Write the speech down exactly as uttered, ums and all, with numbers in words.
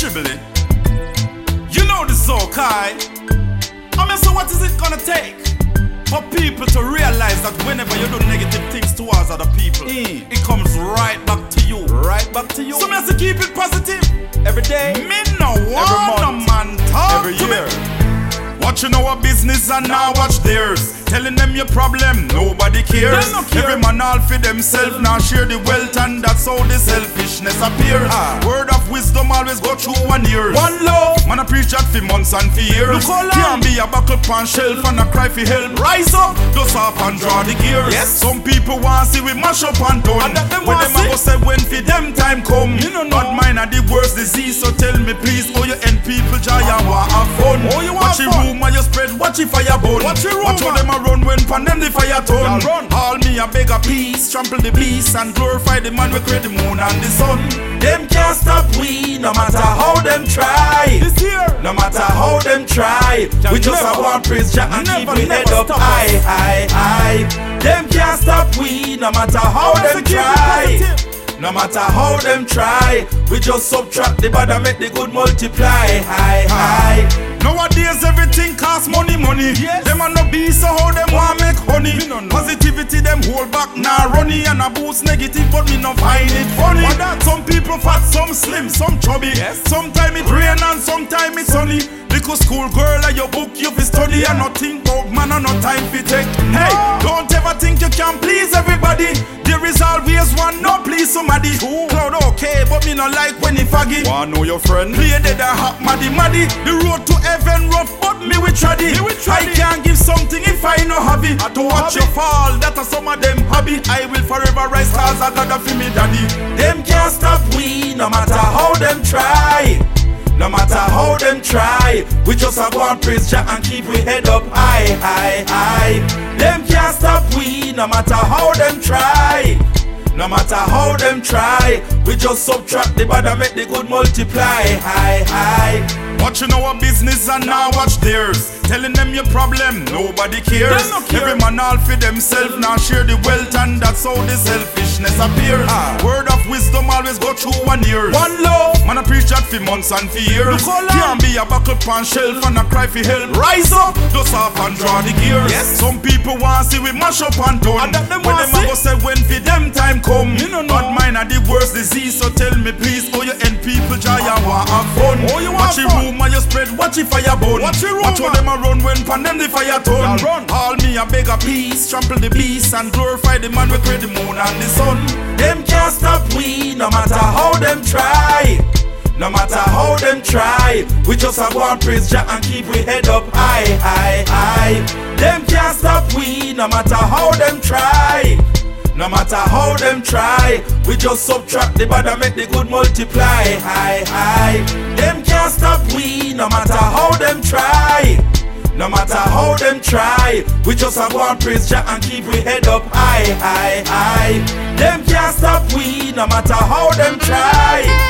Shibboleth. You know the Sokai. I mean, so what is it gonna take for people to realize that whenever you do negative things towards other people, mm. it comes right back to you. Right back to you. So me has to keep it positive. Every day. Me no want no man talk every to year. Me. Watching our business and now watch theirs. Telling them your problem, nobody cares. No care. Every man all for themselves, now share the wealth, and that's how the selfishness appears. Ah. Word of wisdom always go through one ear. One love, man I preach that for months and for years. Can't be a buckle pan shelf and a cry for help. Rise up, dust off and draw the gears. Yes. Some people want see we mash up and done. And that them when them a go say when for them time come. You know, bad mind are the worst disease, so tell me please, oh you end people joy and want have fun. Oh you want watch fun. Watch rumor you spread, watch it fire burn. Watch it rumor. Watch how them a run when pan them the fire turn. All me a beg a peace, trample the beast and glorify the man we create the moon and the sun. Them can't stop we, no matter how them try. This year, no matter how them try, can we just have one praise Jah and never, keep we head up high, high, high. Them can't stop we, no matter how them try. No matter how them try, we just subtract the bad and make the good multiply. High, high. Nowadays everything costs money, money. Yes. Them a no be so how them want make honey. Positivity them hold back now nah, runny and a boost negative, but me no find it funny. Some people fat, some slim, some chubby. Yes. Sometime it rain and sometime it's sunny. Little school girl at your book you fi study and nothing about man and no time fi take. Hey, don't ever think you can please everybody. There is always one no please somebody. Cloud okay, but me no like when he faggy. Wanna know your friend? Play dead a hot maddy maddy. The road to heaven rough, but me with traddy. I can't give something if I no have it. To watch you fall, that are some of them hobby. I will forever rise cause I got a fi me daddy. Them can't stop we, no matter how them try. No matter how them try, we just a go and praise Jah and keep we head up high, high, high. Them can't stop we, no matter how them try. No matter how them try, we just subtract the bad and make the good multiply. High, high. Watching our business and now watch theirs. Telling them your problem, nobody cares. No care. Every man all for themselves, now share the wealth, and that's how the selfishness appears. Ah. Word of wisdom always go through one ear. One love, man I preach that for months and for years. Can't be a buckle pan shelf and a cry for help. Rise up, dust off and draw the gears. Yes. Some people want see we mash up and done. And that them when them a go say when for them time come. You know, bad mind are the worst disease, so tell me please, oh you end people joy and want have fun. Oh you want watch fun. Rumor you spread, watch it fire burn. Watch it rumor. Watch how them a run when pan them the fire turn. All me a beg a peace, trample the beast and glorify the man we create the moon and the sun. Them can't stop we, no matter how them try. No matter how them try, we just a go and praise Jah and keep we head up high, high, high. Them can't stop we, no matter how them try. No matter how them try, we just subtract the bad and make the good multiply. High, high. Them can't stop we, no matter how them try. No matter how them try, we just a go and praise Jah and keep we head up high, high, high. Them can't stop we, no matter how them try.